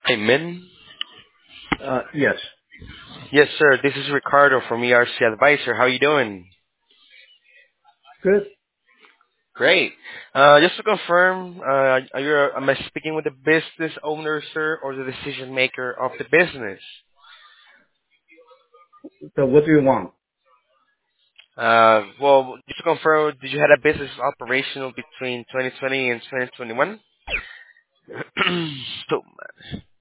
Hey, Min. Yes. Yes, sir. This is Ricardo from ERC Advisor. How you doing? Good. Great. Just to confirm, am I speaking with the business owner, sir, or the decision maker of the business? So what do you want? Well, just to confirm, did you have a business operational between 2020 and 2021? So,